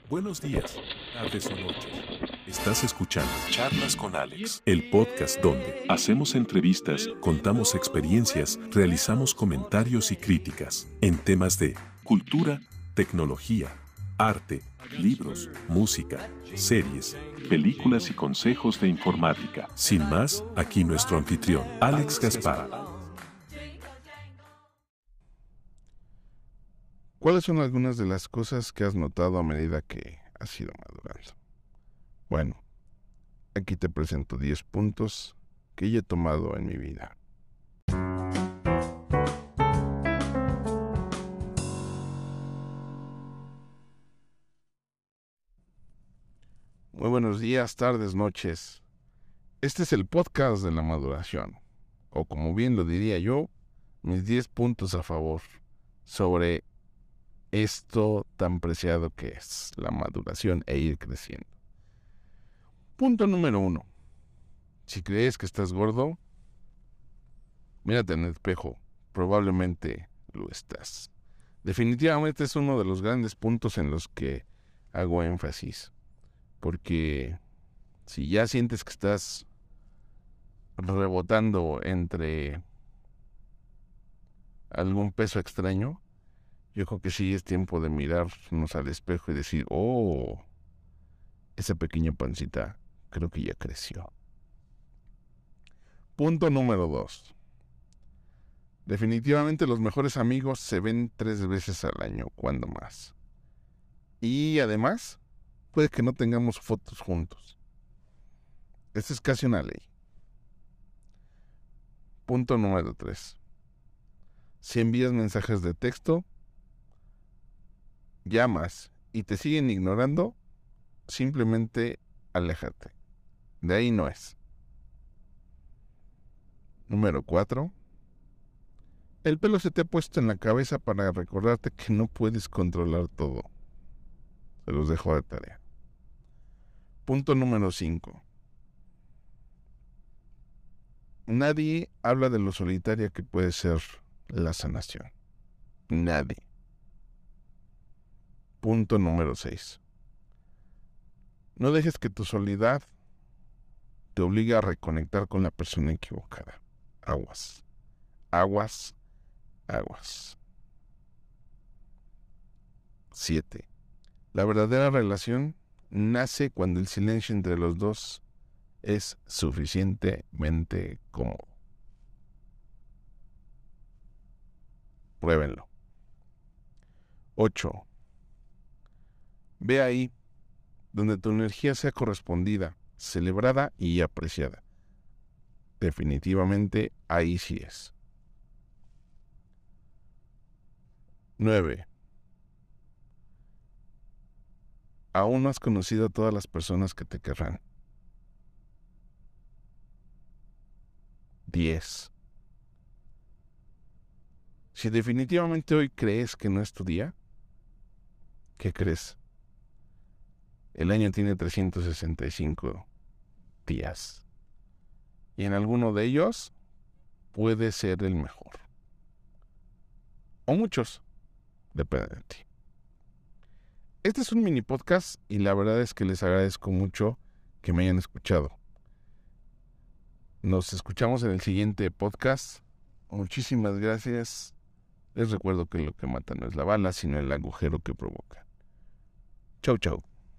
Buenos días, tardes o noches. Estás escuchando Charlas con Alex, el podcast donde hacemos entrevistas, contamos experiencias, realizamos comentarios y críticas en temas de cultura, tecnología, arte, libros, música, series, películas y consejos de informática. Sin más, aquí nuestro anfitrión, Alex Gaspar. ¿Cuáles son algunas de las cosas que has notado a medida que has ido madurando? Bueno, aquí te presento 10 puntos que yo he tomado en mi vida. Muy buenos días, tardes, noches. Este es el podcast de la maduración, o como bien lo diría yo, mis 10 puntos a favor sobre esto tan preciado que es la maduración e ir creciendo. Punto número 1. Si crees que estás gordo, mírate en el espejo, probablemente lo estás. Definitivamente es uno de los grandes puntos en los que hago énfasis, porque si ya sientes que estás rebotando entre algún peso extraño, yo creo que sí es tiempo de mirarnos al espejo y decir, oh, esa pequeña pancita creo que ya creció. Punto número 2. Definitivamente los mejores amigos se ven 3 veces al año, cuando más. Y además, puede que no tengamos fotos juntos. Esta es casi una ley. Punto número 3. Si envías mensajes de texto, llamas y te siguen ignorando, simplemente aléjate. De ahí no es. Número 4. El pelo se te ha puesto en la cabeza para recordarte que no puedes controlar todo. Se los dejo de tarea. Punto número 5. Nadie habla de lo solitaria que puede ser la sanación. Nadie. Punto número 6. No dejes que tu soledad te obligue a reconectar con la persona equivocada. Aguas. Aguas. Aguas. 7. La verdadera relación nace cuando el silencio entre los dos es suficientemente cómodo. Pruébenlo. 8. Ve ahí donde tu energía sea correspondida, celebrada y apreciada. Definitivamente ahí sí es. 9. Aún no has conocido a todas las personas que te querrán. 10. Si definitivamente hoy crees que no es tu día, ¿qué crees? El año tiene 365 días. Y en alguno de ellos puede ser el mejor. O muchos. Depende de ti. Este es un mini podcast y la verdad es que les agradezco mucho que me hayan escuchado. Nos escuchamos en el siguiente podcast. Muchísimas gracias. Les recuerdo que lo que mata no es la bala, sino el agujero que provoca. Chau, chau.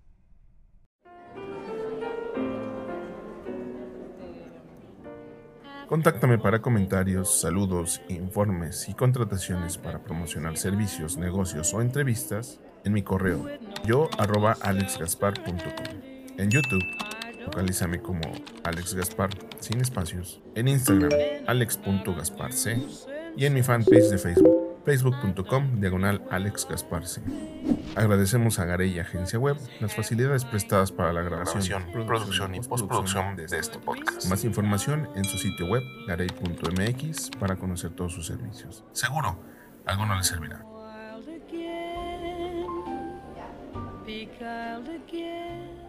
Contáctame para comentarios, saludos, informes y contrataciones para promocionar servicios, negocios o entrevistas en mi correo yo@alexgaspar.com. En YouTube, localízame como Alex Gaspar sin espacios. En Instagram, alex.gasparc. Y en mi fanpage de Facebook, facebook.com/Alex Gasparce. Agradecemos a Garey Agencia Web las facilidades prestadas para la grabación, producción y postproducción de este podcast. Más información en su sitio web, garey.mx, para conocer todos sus servicios. Seguro, alguno les servirá. Be wild again.